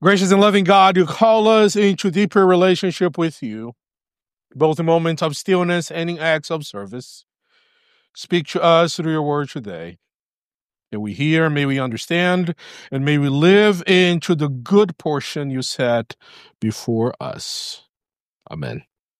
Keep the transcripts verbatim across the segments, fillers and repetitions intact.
Gracious and loving God, you call us into deeper relationship with you, both in moments of stillness and in acts of service. Speak to us through your word today. May we hear, may we understand, and may we live into the good portion you set before us. Amen.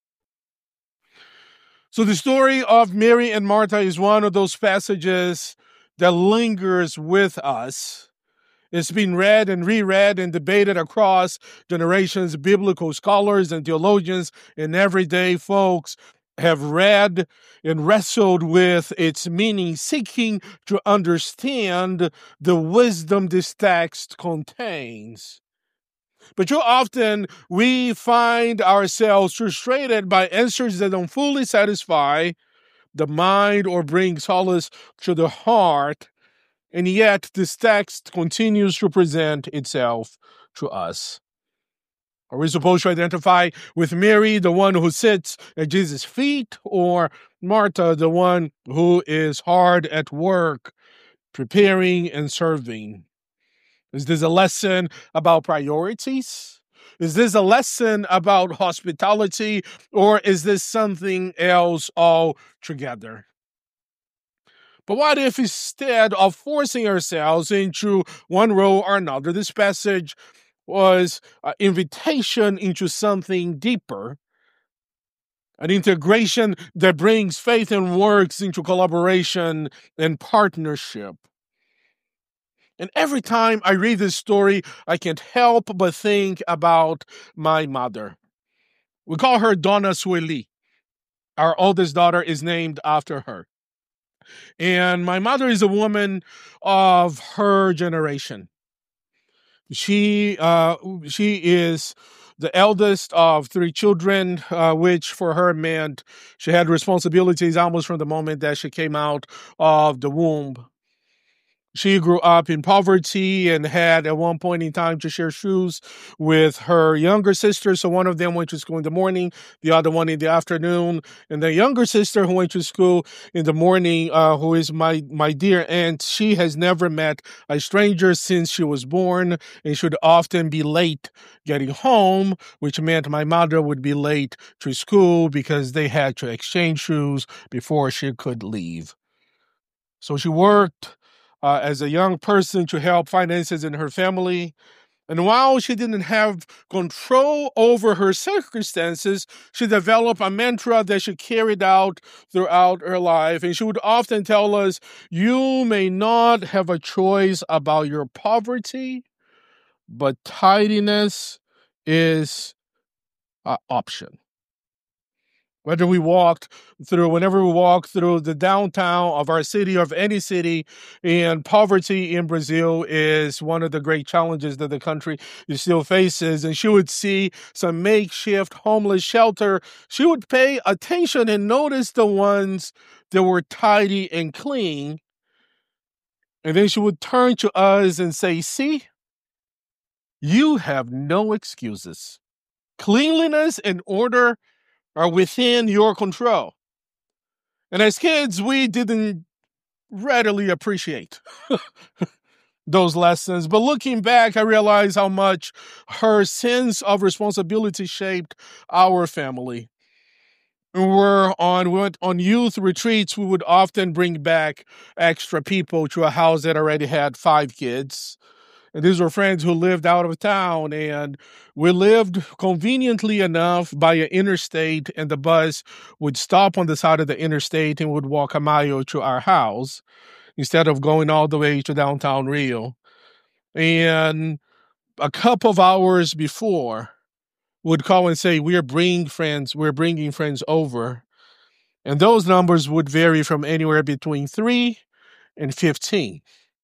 So the story of Mary and Martha is one of those passages that lingers with us. It's been read and reread and debated across generations. Biblical scholars and theologians and everyday folks have read and wrestled with its meaning, seeking to understand the wisdom this text contains. But too often we find ourselves frustrated by answers that don't fully satisfy the mind or bring solace to the heart. And yet, this text continues to present itself to us. Are we supposed to identify with Mary, the one who sits at Jesus' feet, or Martha, the one who is hard at work, preparing and serving? Is this a lesson about priorities? Is this a lesson about hospitality, or is this something else altogether? But what if instead of forcing ourselves into one role or another, this passage was an invitation into something deeper, an integration that brings faith and works into collaboration and partnership? And every time I read this story, I can't help but think about my mother. We call her Donna Sueli. Our oldest daughter is named after her. And my mother is a woman of her generation. She uh, she is the eldest of three children, uh, which for her meant she had responsibilities almost from the moment that she came out of the womb. She grew up in poverty and had at one point in time to share shoes with her younger sister. So one of them went to school in the morning, the other one in the afternoon. And the younger sister who went to school in the morning, uh, who is my, my dear aunt, she has never met a stranger since she was born and should often be late getting home, which meant my mother would be late to school because they had to exchange shoes before she could leave. So she worked Uh, as a young person to help finances in her family. And while she didn't have control over her circumstances, she developed a mantra that she carried out throughout her life. And she would often tell us, you may not have a choice about your poverty, but tidiness is an option. Whether we walked through, whenever we walk through the downtown of our city or of any city, and poverty in Brazil is one of the great challenges that the country still faces. And she would see some makeshift homeless shelter. She would pay attention and notice the ones that were tidy and clean. And then she would turn to us and say, see, you have no excuses. Cleanliness and order are within your control. And as kids, we didn't readily appreciate those lessons. But looking back, I realized how much her sense of responsibility shaped our family. We were on, we went on youth retreats. We would often bring back extra people to a house that already had five kids. And these were friends who lived out of town, and we lived conveniently enough by an interstate, and the bus would stop on the side of the interstate and would walk a mile to our house instead of going all the way to downtown Rio. And a couple of hours before, would call and say, we're bringing friends, we're bringing friends over. And those numbers would vary from anywhere between three and fifteen.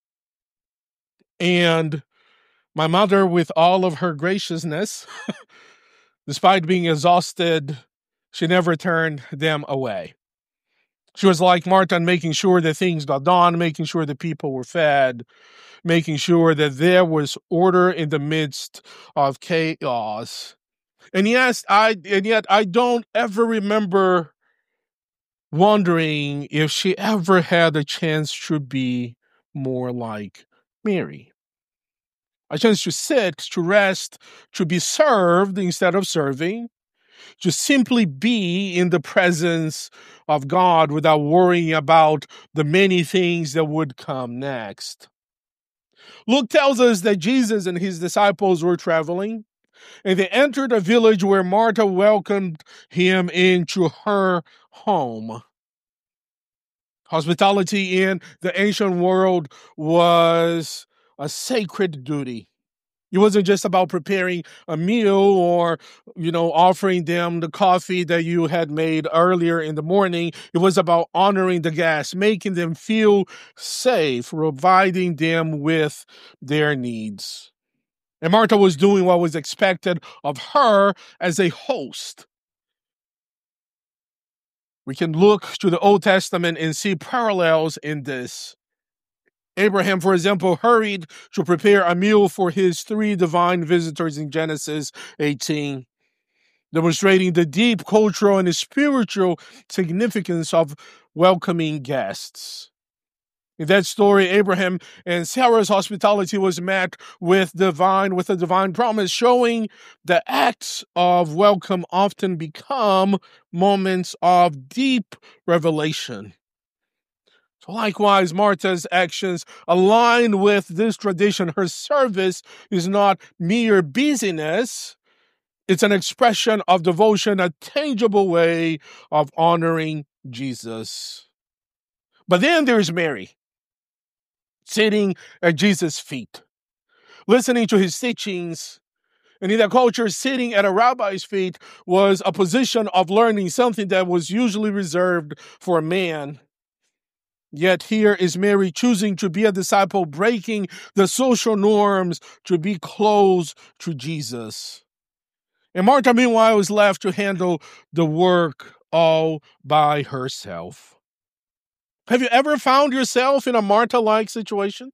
And my mother, with all of her graciousness, despite being exhausted, she never turned them away. She was like Martha, making sure that things got done, making sure that people were fed, making sure that there was order in the midst of chaos. And yes, I and yet I don't ever remember wondering if she ever had a chance to be more like Mary. a chance to sit, to rest, to be served instead of serving, to simply be in the presence of God without worrying about the many things that would come next. Luke tells us that Jesus and his disciples were traveling, and they entered a village where Martha welcomed him into her home. Hospitality in the ancient world was a sacred duty. It wasn't just about preparing a meal or, you know, offering them the coffee that you had made earlier in the morning. It was about honoring the guests, making them feel safe, providing them with their needs. And Martha was doing what was expected of her as a host. We can look to the Old Testament and see parallels in this. Abraham, for example, hurried to prepare a meal for his three divine visitors in Genesis eighteen, demonstrating the deep cultural and spiritual significance of welcoming guests. In that story, Abraham and Sarah's hospitality was met with divine, with a divine promise, showing that acts of welcome often become moments of deep revelation. So likewise, Martha's actions align with this tradition. Her service is not mere busyness. It's an expression of devotion, a tangible way of honoring Jesus. But then there's Mary, sitting at Jesus' feet, listening to his teachings. And in that culture, sitting at a rabbi's feet was a position of learning, something that was usually reserved for a man. Yet here is Mary choosing to be a disciple, breaking the social norms to be close to Jesus. And Martha, meanwhile, is left to handle the work all by herself. Have you ever found yourself in a Martha-like situation?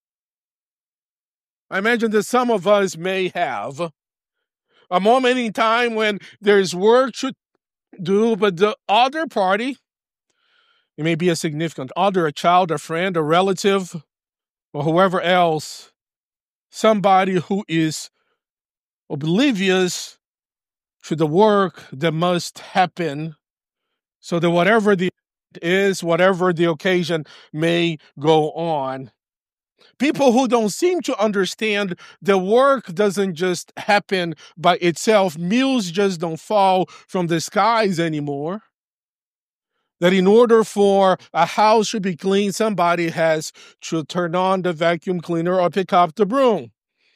I imagine that some of us may have. A moment in time when there's work to do, but the other party, it may be a significant other, a child, a friend, a relative, or whoever else, somebody who is oblivious to the work that must happen so that whatever the is, whatever the occasion may go on. People who don't seem to understand the work doesn't just happen by itself. Meals just don't fall from the skies anymore. That in order for a house to be clean, somebody has to turn on the vacuum cleaner or pick up the broom.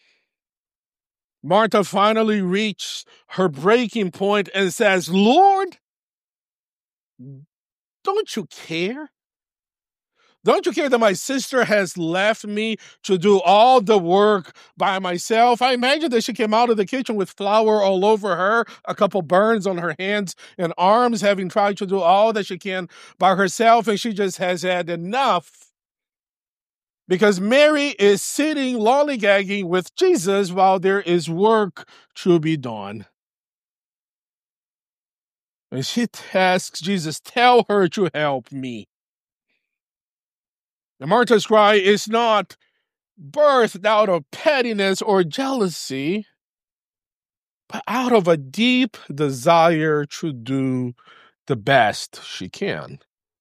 Martha finally reached her breaking point and says, "Lord, don't you care? Don't you care that my sister has left me to do all the work by myself?" I imagine that she came out of the kitchen with flour all over her, a couple burns on her hands and arms, having tried to do all that she can by herself, and she just has had enough. Because Mary is sitting lollygagging with Jesus while there is work to be done. And she asks Jesus, "Tell her to help me." And Martha's cry is not birthed out of pettiness or jealousy, but out of a deep desire to do the best she can.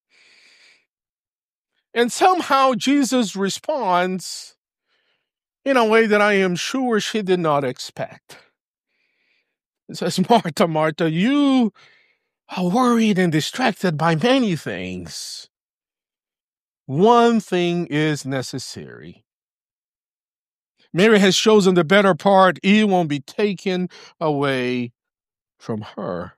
And somehow Jesus responds in a way that I am sure she did not expect. It says, "Martha, Martha, you are worried and distracted by many things. One thing is necessary. Mary has chosen the better part. It won't be taken away from her."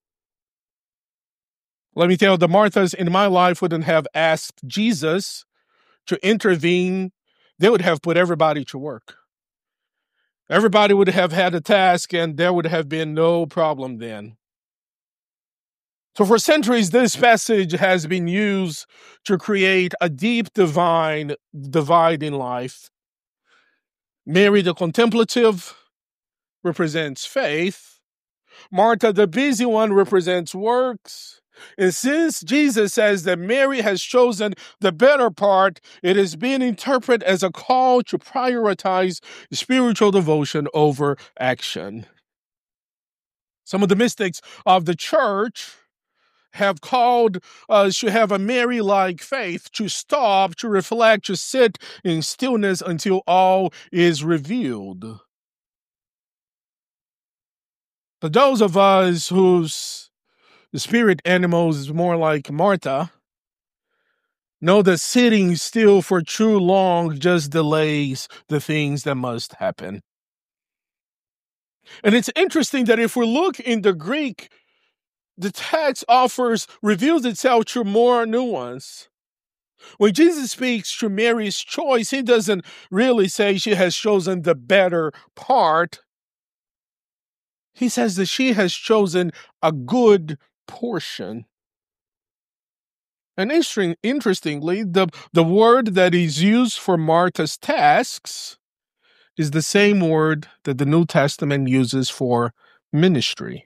Let me tell you, the Marthas in my life wouldn't have asked Jesus to intervene. They would have put everybody to work. Everybody would have had a task, and there would have been no problem then. So for centuries, this passage has been used to create a deep divine divide in life. Mary, the contemplative, represents faith. Martha, the busy one, represents works. And since Jesus says that Mary has chosen the better part, it is being interpreted as a call to prioritize spiritual devotion over action. Some of the mystics of the church have called us to have a Mary-like faith, to stop, to reflect, to sit in stillness until all is revealed. But those of us whose spirit animals is more like Martha know that sitting still for too long just delays the things that must happen. And it's interesting that if we look in the Greek, the text offers, reveals itself through more nuance. When Jesus speaks to Mary's choice, he doesn't really say she has chosen the better part. He says that she has chosen a good portion. And interesting, interestingly, the, the word that is used for Martha's tasks is the same word that the New Testament uses for ministry.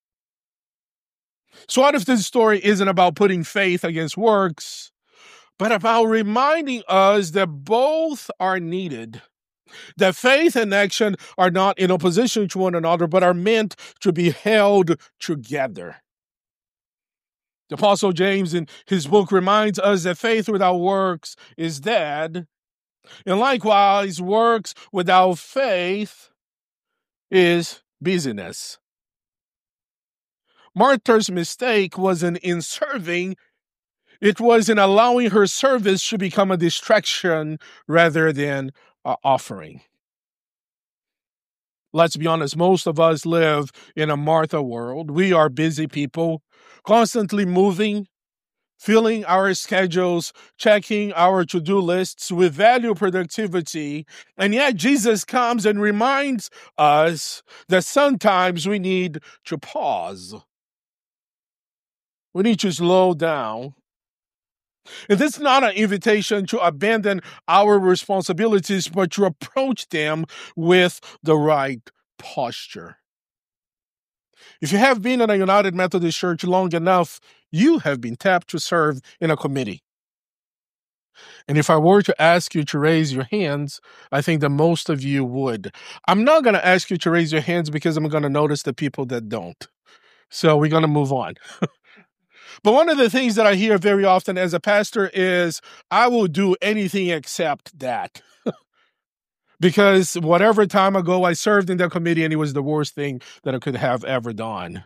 So what if this story isn't about putting faith against works, but about reminding us that both are needed? That faith and action are not in opposition to one another, but are meant to be held together. The Apostle James in his book reminds us that faith without works is dead. And likewise, works without faith is busyness. Martha's mistake wasn't in serving, it was in allowing her service to become a distraction rather than an offering. Let's be honest, most of us live in a Martha world. We are busy people, constantly moving, filling our schedules, checking our to-do lists. We value productivity, and yet Jesus comes and reminds us that sometimes we need to pause. We need to slow down. And this is not an invitation to abandon our responsibilities, but to approach them with the right posture. If you have been in a United Methodist Church long enough, you have been tapped to serve in a committee. And if I were to ask you to raise your hands, I think that most of you would. I'm not going to ask you to raise your hands because I'm going to notice the people that don't. So we're going to move on. But one of the things that I hear very often as a pastor is, I will do anything except that. Because whatever time ago I served in that committee and it was the worst thing that I could have ever done.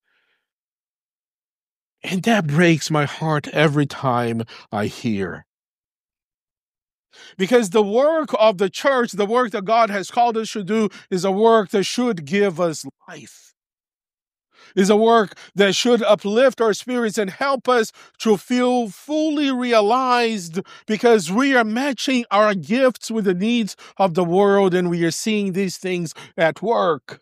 And that breaks my heart every time I hear. Because the work of the church, the work that God has called us to do, is a work that should give us life. Is a work that should uplift our spirits and help us to feel fully realized, because we are matching our gifts with the needs of the world and we are seeing these things at work.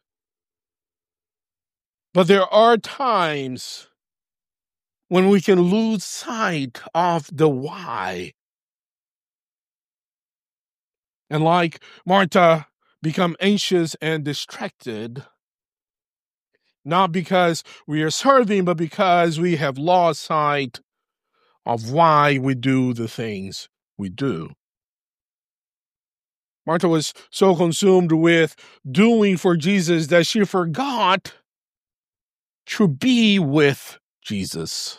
But there are times when we can lose sight of the why. And like Martha, become anxious and distracted. Not because we are serving, but because we have lost sight of why we do the things we do. Martha was so consumed with doing for Jesus that she forgot to be with Jesus.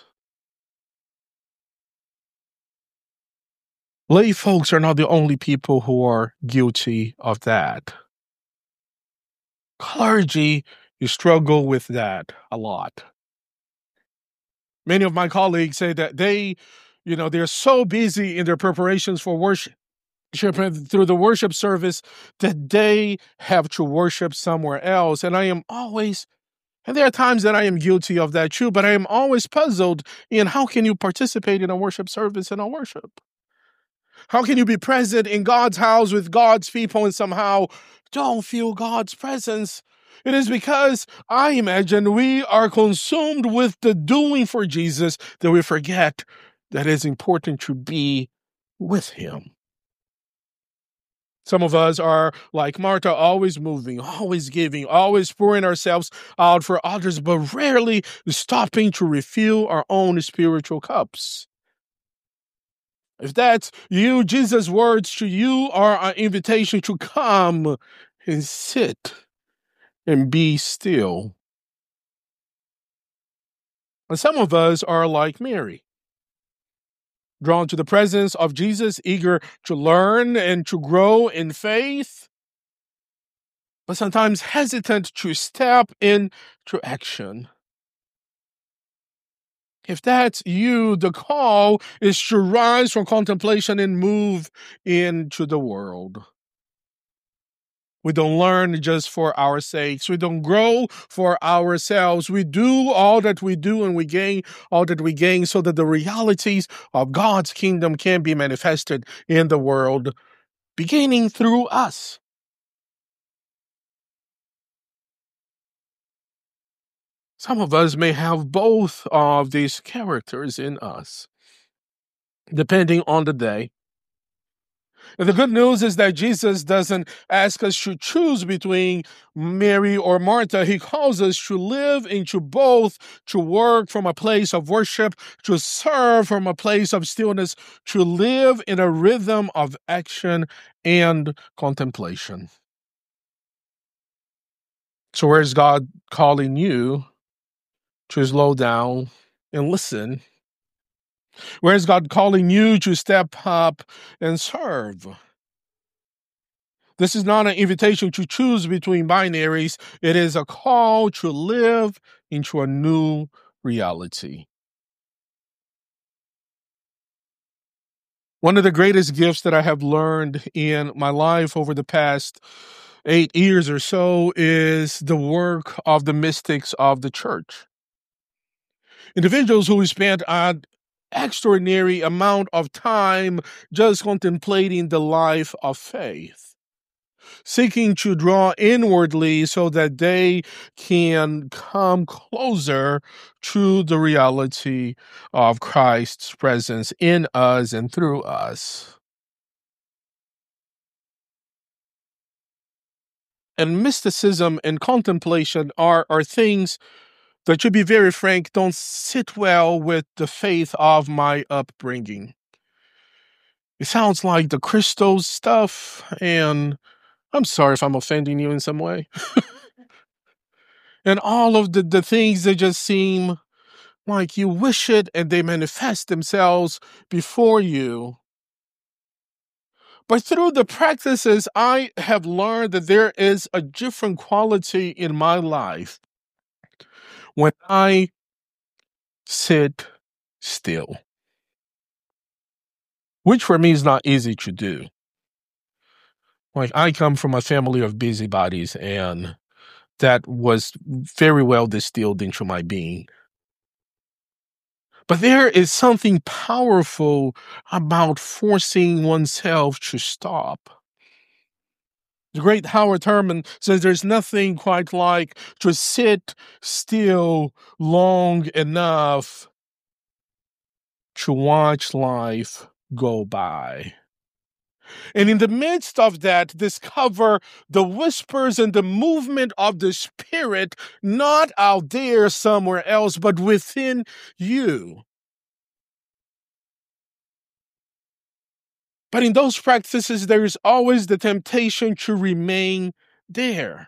Lay folks are not the only people who are guilty of that. Clergy, you struggle with that a lot. Many of my colleagues say that they, you know, they're so busy in their preparations for worship and through the worship service that they have to worship somewhere else. And I am always, and there are times that I am guilty of that too, but I am always puzzled in how can you participate in a worship service and a worship? How can you be present in God's house with God's people and somehow don't feel God's presence? It is because I imagine we are consumed with the doing for Jesus that we forget that it's important to be with him. Some of us are like Martha, always moving, always giving, always pouring ourselves out for others, but rarely stopping to refill our own spiritual cups. If that's you, Jesus' words to you are an invitation to come and sit and be still. And some of us are like Mary, drawn to the presence of Jesus, eager to learn and to grow in faith, but sometimes hesitant to step into action. If that's you, the call is to rise from contemplation and move into the world. We don't learn just for our sakes. We don't grow for ourselves. We do all that we do and we gain all that we gain so that the realities of God's kingdom can be manifested in the world, beginning through us. Some of us may have both of these characters in us, depending on the day. And the good news is that Jesus doesn't ask us to choose between Mary or Martha. He calls us to live into both, to work from a place of worship, to serve from a place of stillness, to live in a rhythm of action and contemplation. So where is God calling you to slow down and listen? Where is God calling you to step up and serve? This is not an invitation to choose between binaries. It is a call to live into a new reality. One of the greatest gifts that I have learned in my life over the past eight years or so is the work of the mystics of the church. Individuals who spent an extraordinary amount of time just contemplating the life of faith, seeking to draw inwardly so that they can come closer to the reality of Christ's presence in us and through us. And mysticism and contemplation are, are things that, to be very frank, don't sit well with the faith of my upbringing. It sounds like the crystal stuff, and I'm sorry if I'm offending you in some way. And all of the, the things that just seem like you wish it and they manifest themselves before you. But through the practices, I have learned that there is a different quality in my life when I sit still, which for me is not easy to do. Like, I come from a family of busybodies, and that was very well distilled into my being. But there is something powerful about forcing oneself to stop. The great Howard Thurman says there's nothing quite like to sit still long enough to watch life go by. And in the midst of that, discover the whispers and the movement of the Spirit, not out there somewhere else, but within you. But in those practices, there is always the temptation to remain there.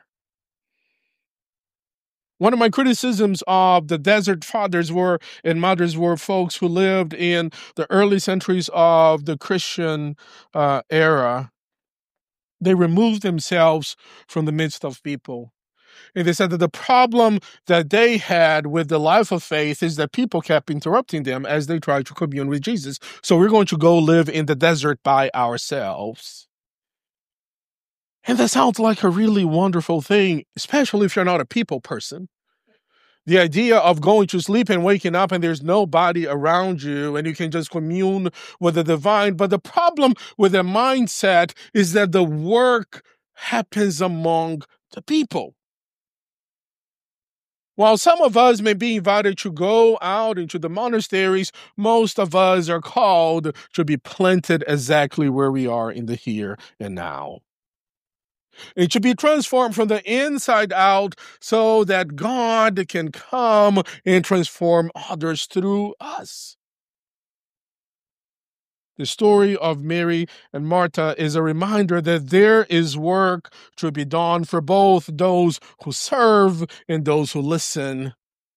One of my criticisms of the Desert Fathers were and Mothers were folks who lived in the early centuries of the Christian uh, era. They removed themselves from the midst of people. And they said that the problem that they had with the life of faith is that people kept interrupting them as they tried to commune with Jesus. So we're going to go live in the desert by ourselves. And that sounds like a really wonderful thing, especially if you're not a people person. The idea of going to sleep and waking up and there's nobody around you and you can just commune with the divine. But the problem with the mindset is that the work happens among the people. While some of us may be invited to go out into the monasteries, most of us are called to be planted exactly where we are in the here and now. It should be transformed from the inside out so that God can come and transform others through us. The story of Mary and Martha is a reminder that there is work to be done for both those who serve and those who listen.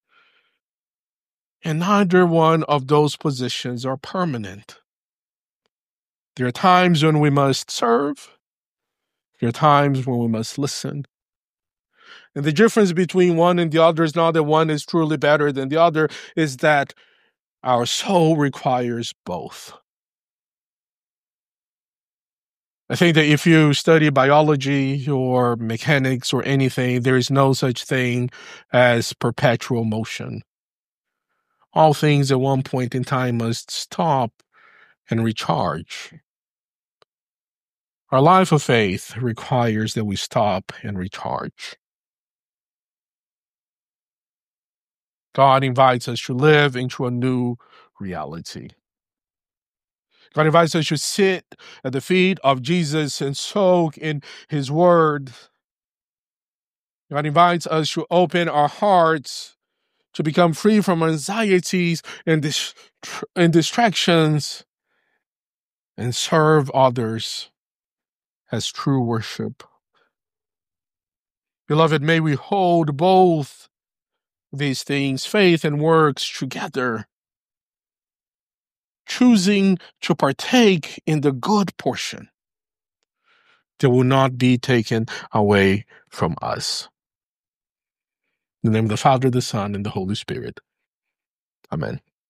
And neither one of those positions are permanent. There are times when we must serve. There are times when we must listen. And the difference between one and the other is not that one is truly better than the other, is that our soul requires both. I think that if you study biology or mechanics or anything, there is no such thing as perpetual motion. All things at one point in time must stop and recharge. Our life of faith requires that we stop and recharge. God invites us to live into a new reality. God invites us to sit at the feet of Jesus and soak in his word. God invites us to open our hearts to become free from anxieties and, dis- and distractions and serve others as true worship. Beloved, may we hold both these things, faith and works, together, choosing to partake in the good portion that will not be taken away from us. In the name of the Father, the Son, and the Holy Spirit. Amen.